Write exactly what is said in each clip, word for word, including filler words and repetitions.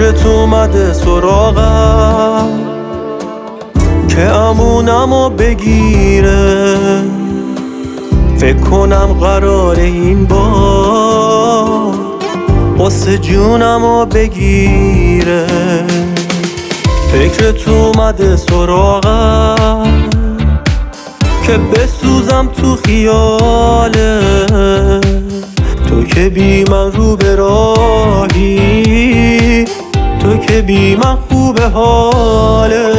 فکرت اومده سراغم که امونمو بگیره. فکر کنم قراره این بار قصه جونمو بگیره. فکرت اومده سراغم که بسوزم تو خیاله. تو که بی من رو به راهی، تو که بی من خوبه حاله.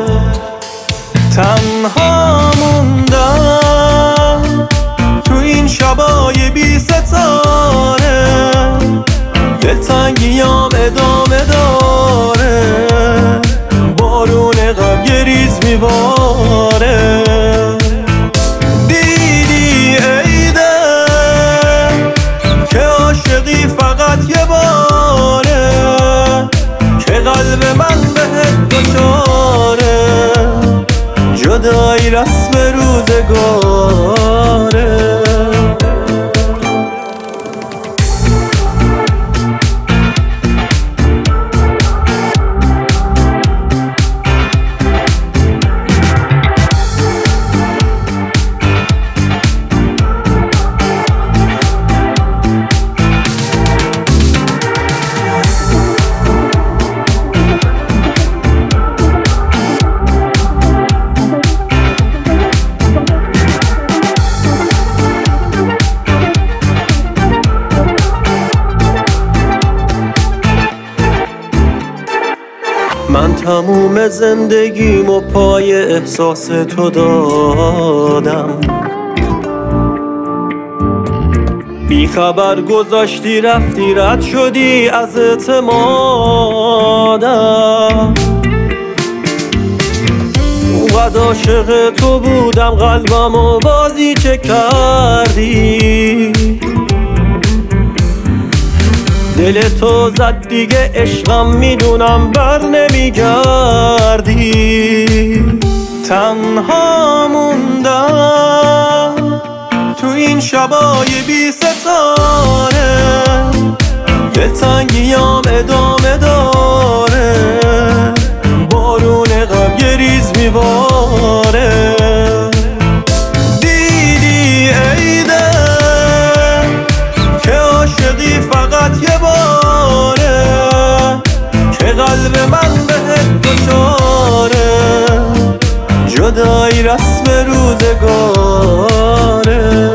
تنها موندم تو این شبای بی ستاره. دلتنگیام ادامه داره، بارون غم یه ریز میباره. دیدی ای دل که عاشقی فقط یه باره، که قلب من بهت دچاره. جدایی رسم روزگاره. من تموم زندگیمو پای احساس تو دادم. بی خبر گذاشتی رفتی، رد شدی از اعتمادم. اونقدر عاشق تو بودم قلبمو بازی چه کردی. دل تو زد دیگه عشقم میدونم بر نمیگردی. تنها موندم تو این شبای بی ستاره. دلتنگیام ادامه داره، بارون غم یه ریز میباره. دیدی ای دل که عاشقی فقط یه باره، که قلب من بهت دچاره. جدایی رسم روزگاره.